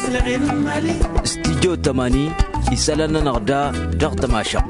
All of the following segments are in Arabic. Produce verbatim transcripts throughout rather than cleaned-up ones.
استديو تماني يسألنا نغدا ضغط ماشق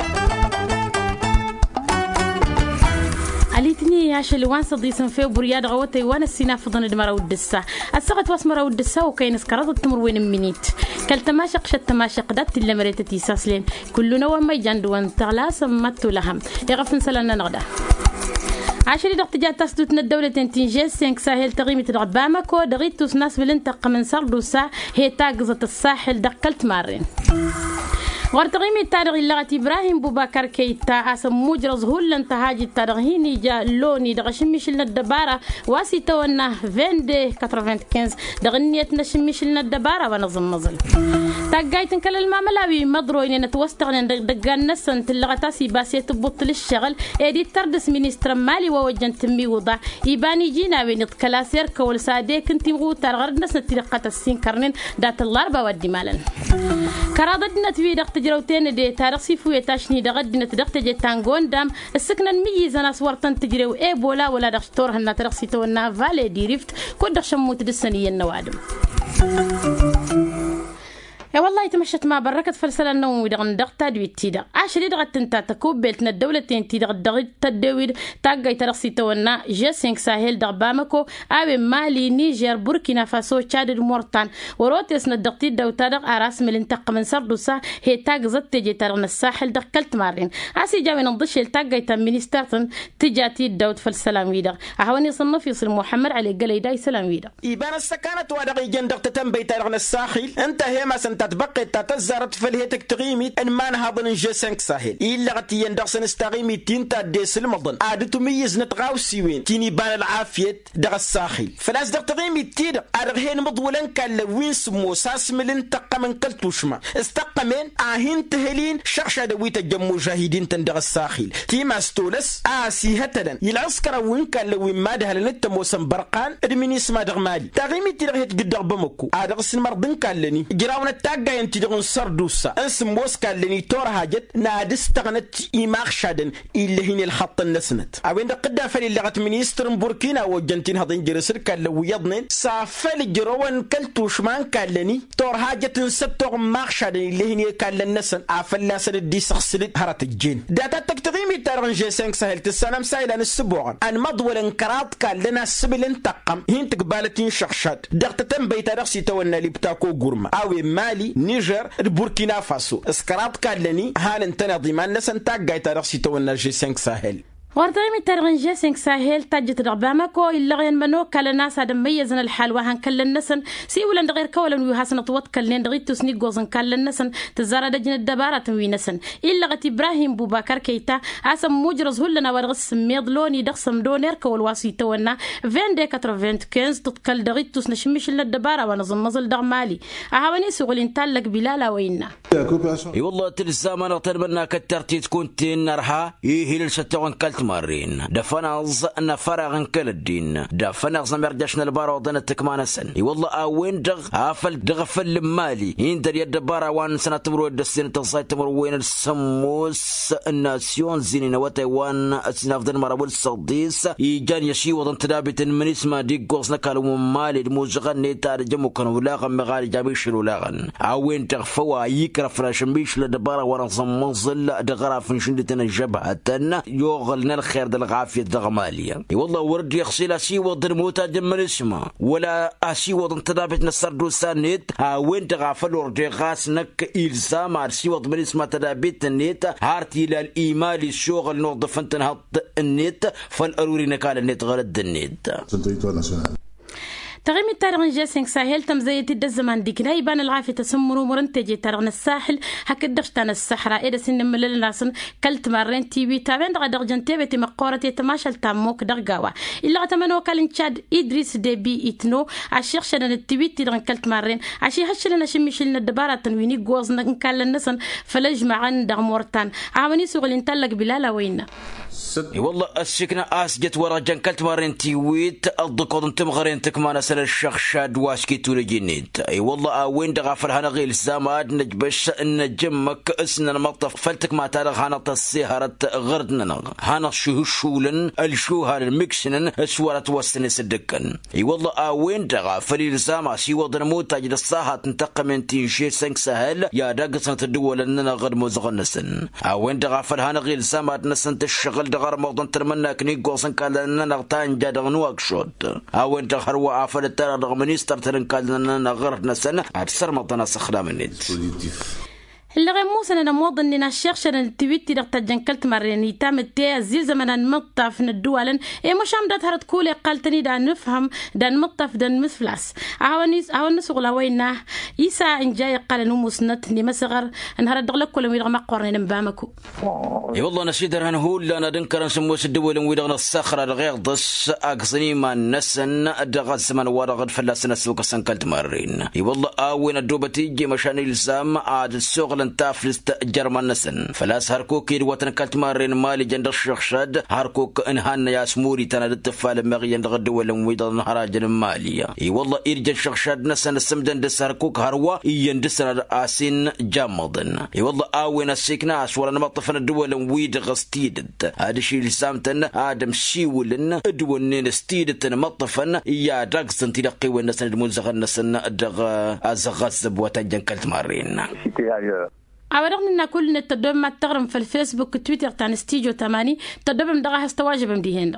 عليتني يا شلوان صدي سنفي برياد غوتي وانا السينا فضن دمر ودسا السقط واسمر ودسا وكاين سكرات التمر وين منيت كل تماشق شت تماشق دات اللي مريت تيساسلين كلنا وما يجندون تغلا سمت لهم يغفن سلنا نغدا عشري دقت جات تسدوتنا الدولة تنتيجيز سينك ساحل تغيمي تدغ بامكو دغيت توسناس بالانتق من سردوسا هي تاقزة الساحل دقلت مارين ورتغيمي التاريخ اللغة إبراهيم بوبكر كيتا عسم مجرز هول انتهاج التاريخ هيني جا لوني دغشمي شلنا الدبارة واسي تونا فيندي كترفنت كنز دغنيت نشمي شلنا الدبارة ونظم نظل تاقايتن كل المعملاوي مضروين نتوستغن دقان نسن تلغة تاسي باسي تبطل الشغل ايدي تردس مينيستر مالي ووجن تمي وضع يباني جينا وين يتكلاسير كول سادي كنتي مغوتار غرد نسن تلقة السين كرنين دات اللاربا ودي مالا كرادتنا تفي دقت تجروتين دي تاريخ سيفوية تاشني دغدنا تدقت جتانغون دام السكنة الميز أنا صورتن تجرو إيبولا ولا دكتور هنا تاريخ سيتونا فالي دي ريفت كود شموت دسنية النوادم يا والله تمشت ما بركت فلسلة النوم ودغن دغتا دويتي دغ عشري دغت انتا تكوب بيلتنا الدولة تنتي دغ دغت تدويد تاقاي ترخصي تونا جي سينك ساهل دغ بامكو اوي مالي نيجر بوركينا فاسو تشاد المورتان وروتيسنا الدغتي دوتا دغ اراس ملنتق من سردوسا هي تاق زت تجي ترغن الساحل دغ كلت مارين عسي جاوي نضش التاقاي تم مينيسترتن تجاتي الدوت فلسلام ويدغ اهواني صنف يصل محمد علي قلي داي سلام ويدغ يبان السكانة ودغي جندغ تتنبي ترغن الساحل انت هي ما تتبقى تتزارت فلهتك تغيمي ان ما نهضن جي سانك ساحل إلا غتي يندغسن استغيمي تينتا ديس المضن عادو تميز نتغاو سيوين تيني بان العافية دغ الساحل فلاس دغ تغيمي تيدغ أرغين مضولن كان لوين سمو ساس ملن تقا من كالتوشما استقا من آهين تهلين شخشا دويت جمو جاهدين تندغ الساحل تيما ستولس آسي هتلن يلعسكر وين كان لوين ماده لنتمو سنبرقان ادميني سما دغ مالي تغيمي تيدغ هتقدغ بمكو آدغسن مرضن كان لني جراونا تاقا ينتي دغن سردوسا انسم موسكا لني تور هاجت نادس تغنت إيماخ شادن إلا هين الخط النسنت أوين دا قدا فالي لغت منيستر بوركينا وجنتين هضين جرسر كان لو يضنين سافل جروان كالتوش مان كان لني تور هاجت نسبتو ماخ شادن إلا هين كان لنسن عفل سند دي سخسلت هرات الجين داتا تكتغيمي تارغن جي سانك سهل تسانم سايلا نسبوغن ان مضول انكرات كان لنا سبل انتقم هين تقبالتين شخشات دغتتن بيتا رخصي تونا لبتاكو قرما أوي مالي نيجر بوركينا فاسو اسكرات كالني هان تنظيمان نسن تاقاي تارخسي تونا جي سانك ساحل وارتغيمي تارغن جي سانك ساحل تاجت رغبامكو إلا غين منو كال الناس هذا ميزن الحال وهان كل النسن سي ولا غير كولا ويحسن طوت كلين دغيت تسني غوزن كال النسن تزار دجن الدبارة وي نسن إلا غت إبراهيم بوبكر كيتا عسم مجرز هلنا ورغس ميض لوني دغسم دونير كول واسي تونا فين كترفنت كنز تتكل دغيت تسن شمش الدبارة ونظم مزل دغ مالي أهواني سوغلين تالك بلالا وينا اي والله تلزام تربنا كترتي تكون تنرها يهيل الشتون كلت مارين دفناز ان فرغ كل الدين دفناز مرجشنا البارودن التكمان سن اي والله اوين دغ افل دغفل مالي يندر يد بارا وان سنه تمر الدسين تصايت تمر وين السموس الناسيون زين نوتي وان اسنافدن مرابل الصديس يجان يشي وضن تدابت من اسمه دي قوسنا كانوا مالي الموزغن تار جمو كانوا لاغن مغالي جابيش لاغن اوين تغفوا يكرف فراشمبيش لدبارة ورنصم منزل دغراف شندتنا جبهة يوغلنا الخير دالغافية دغمالية والله ورد يخصيل اسي وضن موتا جمال اسمه ولا اسي وضن تدابتنا السردو سانيت وين تغافل ورد غاسنك إلزام ارسي وضن من اسمه تدابت النيت هارتي للإيمالي الشغل نوضف انت نهط النيت فالأروري نكال النيت غلد النيت تغيمي تارغن جي سانك ساحل تمزيت الدزمان ديكنا يبان العافية تسمرو مرنتجي تارغن الساحل هكا دغشتان الصحراء إذا سن ملل ناسن كلت مرين تي بي تابين دغا دغجن تيبتي مقورتي تماشل تاموك دغاوا إلا غتمنو كالن تشاد إدريس دي بي إتنو عشيخ شدن التبيت تيدغن كلت مرين عشي هشلنا شميشلنا الدبارة تنويني قوزنا نكالن نسن فلجمعان دغ مورتان عاوني سوغلين تلق بلالا وينا والله السكنة أسجت ورا جنكلت مرين تيويت الضكوض انتم غرين تكمان سنة نسن الشخشاد واسكيتو لجنيت اي والله اوين دغافر هنا غير الزاماد نجبش ان جمك اسن المطف فلتك ما تارغ هنا تصيهرة غردنا هنا شهشولن الشوهر المكسنن اسورة وستن سدكن اي والله اوين دغافر الزاما سي وضن موت تجد الصاحة تنتقى من تنشير سنك سهل يا داقصنا تدول اننا غير مزغنسن اوين دغافر هنا غير الزاماد نسن تشغل دغار موضن ترمنا كنيق وصن قال اننا نغتان جادغ نواق شود اوين دغار وعافر التارغ منيستر ترن قال اننا غير نسن عدسر مطنا سخنا منيد اللي غموس أنا موضن إن الشيخ شرن تويتي دقت جنكلت مريني تام التي زي زمن المطف من الدول إيه مش عم ده تهرت كولي قالتني ده نفهم ده المطف ده المثلث عوانيس عوانيس ولا وينه يسا إن جاي قال نموس نتني مسغر نهار الدغلق كل ميرغ مقورن نبامكو اي والله نسيدر هنهول لنا دنكر نسموس الدول ويدغنا الصخرة الغير ضس أقصني ما نسن الدغال سمن ورغد فلاسنا سوق سنكلت مرين اي والله آوين الدوبتي جي مشان الزام عاد السوق تافلست جرمان نسن فلاس هركوك يدوتن كالت مارين مالي جند الشخشاد هركوك انهان يا سموري تنادت فال مغيان غد ولا ويدن هراجن ماليه اي والله يرجن الشخشاد نسن السمدن دس هركوك هروا يندسن اسين جامضن اي والله اوين السكناس ولا نمطفن الدول ويد غستيدت هذا الشيء اللي سامتن ادم شيولن ادون نستيدت مطفن يا داغسن تلقي ونسن المزغن نسن دغ ازغزب وتجن كالت مارين عورغنا كل التدوم ما تغرم في الفيسبوك تويتر تاع ستيجو ثمانية تدوم دغه استواجب مديهن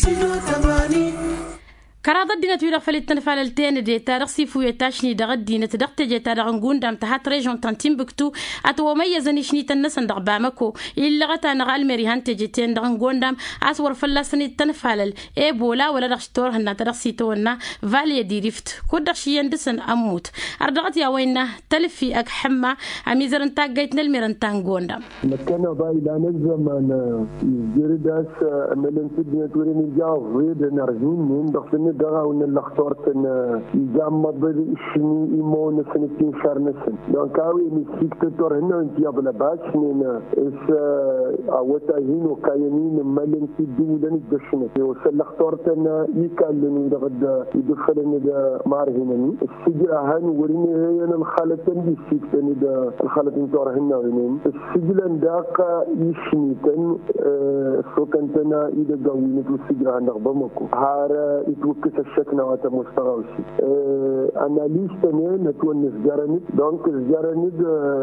كرا ضدنا تويلر فلتن فالتين دي تاريخ سيفو يتاشني دغدي نتدقت جي تاريخ نقول دام تحت ريجون تنتيم بكتو اتو ميزني شني تنسن دغ بامكو الا غتا نغال مريهان تجيتين دغ نقول دام اسور فلاسني تنفالل اي بولا ولا دغشتور هنا تاريخ سيتونا فالي دي ريفت كودر شي يندسن اموت اردغت يا وينه تلفي اك حما اميزرن تاغيتنا الميرن تانغون دام مكنا باي لا نزم انا جريداس املن تدني توريني جاو ويد نرجون من دخلني دراون الاختورت ان يجمد بالشني ايمون سنتين شهر نسن دونك اوي مسيكتور هنا انت يابلا باش من اس اوتاهين وكاينين مالن في دولن الدشنه وصل الاختورت ان يكلن يدغد يدخلن دا مارهنني السجل هان وريني هي انا الخالتين دي سيكتني دا الخالتين تور هنا ورينين السجل داك يشنيتن سوكنتنا اذا قوينت السجل عندك بمكو هار كيف الشكل وقت مستغوشي أناليستني نتونس جرنت دونك الجرنت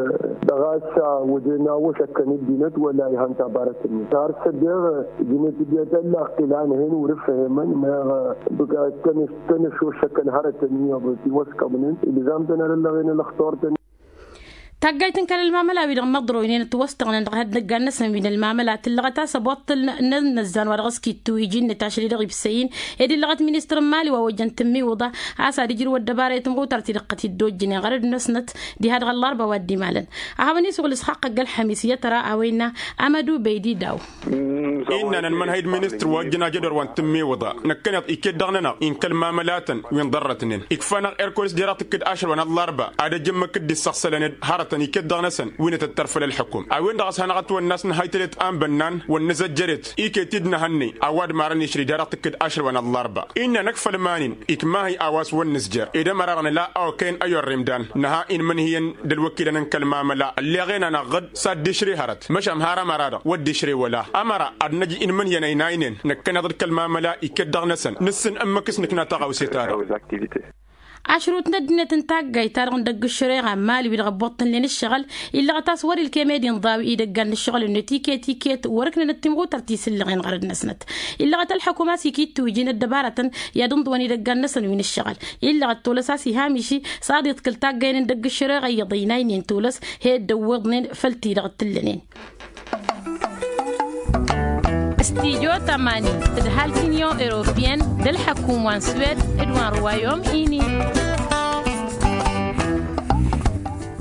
دغاسة وجنا وشكنت دينت ولا يهان تبارتني صار صدق دينت ديت الله قلان هين ورفهمن ما بقى تنش تنش وشكل هرتني وبتي وسكمن إلزامتنا للغين الاختارتني تاجيتن كان المعاملة بيدغ مضروين توسط عن هاد نجانس من المعاملة اللغة سبوت نزان ورغسكي تويجي نتاشري رغيب السين هذه اللغة مينستر مالي ووجن تمي وضع عسى رجل والدبارة يتمغو ترتي لقتي الدوجين غرد نسنت دي هاد غلار بوادي مالا أهواني سوغل إسحاق قل حميسية ترى أوينا أمدو بيدي داو إننا من هيد مينستر وجنا جدر وان تمي وضع نكنت إكيد دغننا إن كالمعاملاتن وين ضرتنن إكفانا إيركولس ديراتك كد أشر وانا الضربة عدا جمع كد السخصلين هارت يكد دغنسن وين تترفل الحكم اوين دغس هنغت والناس نهايتلت ام بنان والنزجرت ايكيتدنا هني اواد مارني شري دارت كد اشر وانا الضربه ان نكفل مانين اكماهي اواس والنسجر اذا مررنا لا او كاين ايو الرمدان نها ان من هي دلوكيل نكلمه ملا اللي غينا نغد صد شري هرت مش امهار مراره ودي شري ولا امر ادنجي ان من هي ناينين نكنا ضد كلمه ملا يكد دغنسن نسن امكس نكنا تغاو سيتار عشروت ندنا تنتاج جاي تارون دق الشريعة مالي بيرغبطن لين الشغل إلا تصور الكيميدي نضاوي إيدك جان الشغل إنه تيكيت تيكيت وركنا نتمغو ترتيس اللي غين غرد نسنت إلا غت الحكومة سيكيت توجين الدبارة يدون ضواني دق جان نسن وين الشغل إلا غت تولس عسي هامشي صاد يتكل تاج جاي ندق الشريعة يضينين تولس هي دوّضنين فلتي لغت اللنين استيجو تماني تدهال سينيو إيروبيان دل حكومة سويد إدوان روايوم إيني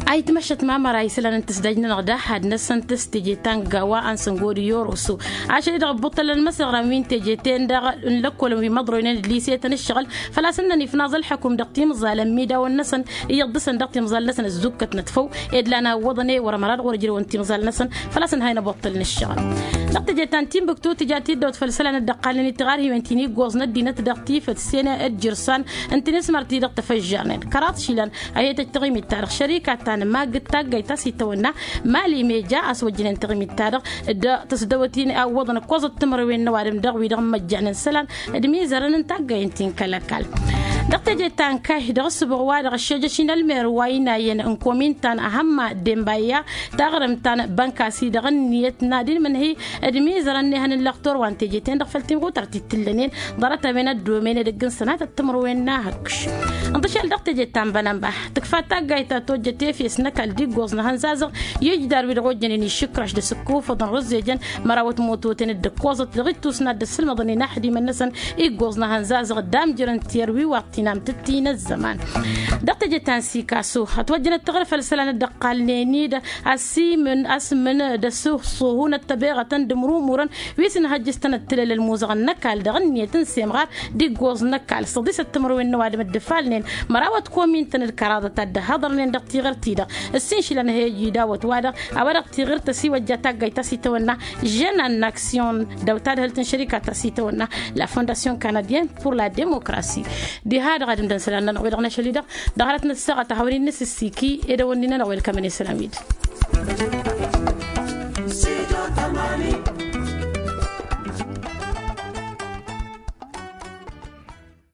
أي تمشت مع مرايس لأن تسدجنا نغدا حد نسن تستجي تانجوا عن سنغوري يورسو عشان إذا بطل المسغرة من تجيتين دا لكل في مضرين الليسية الشغل فلا سنني في نازل حكم دقتي مظالم ميدا والنسن يقدسن دقتي مظال نسن الزكة نتفو إد لنا وضني ورا مرار ورجل وانتي مظال نسن فلا سن هاي نبطل الشغل دقتي جيتان تيم بكتو تجاتي دوت فلسلان الدقالني تغاري وانتيني جوزنا دينا دقتي فتسينا الجرسان انت نسمرتي دقت فجانين كرات شيلان أي تتغيم التاريخ شركة ما قد تاجي تسيتونا مالي ميجا أسوجين انتغمي التاريخ دا تصدوتين أو وضن قوز التمروين نوارم دغوي دغم مجانا سلان دمي زرن تاجي انتين كلاكال دقتي تان كاه درس برواد الشجع شنال مروينا ين انكومين تان أهم دمبايا تغرم تان بنكاسي دغن نيت نادين من هي دمي زرن هن اللقطور وانت جيتين دخلتين غوتر تتلنين ضرت بين الدومين دقن سنة التمروين ناهكش انتشال دقتي تان بنبح تكفى تاجي تاتوجتي في سنكال دي جوزنا هنزازغ يجدر بيرغوجن يشكرش دسكوف ضن رزيجن مراوت موتوتين الدكوزت لغيتو سناد السلم ضني نحدي من نسن اي جوزنا هنزازغ دام جرن تيروي وقتنا متتين الزمان دقت جتان سيكاسو اتوجن التغرف السلان الدقال نينيد اسي من اسمن دسو صهون التبيغه دمرو مورن ويسن هجستن التلل الموزغ النكال دغنيه تنسيمغار دي جوز نكال صديس التمرو النواد مدفالنين مراوت كومينتن الكراده تد هضر لين دقتي غير تيدا السنشي لنا هي جداوت وادا أبرق تغير تسي وجاتا جاي تسي تونا جنان ناكسيون دوتاد هلتن شركة تسي تونا لا فونداسيون كنديان بور لا ديموكراسي دي هذا غادم دنسلنا نقول غنا شليدا دخلت نسقة تحولي الناس السيكي إذا ونينا نقول كمان السلاميد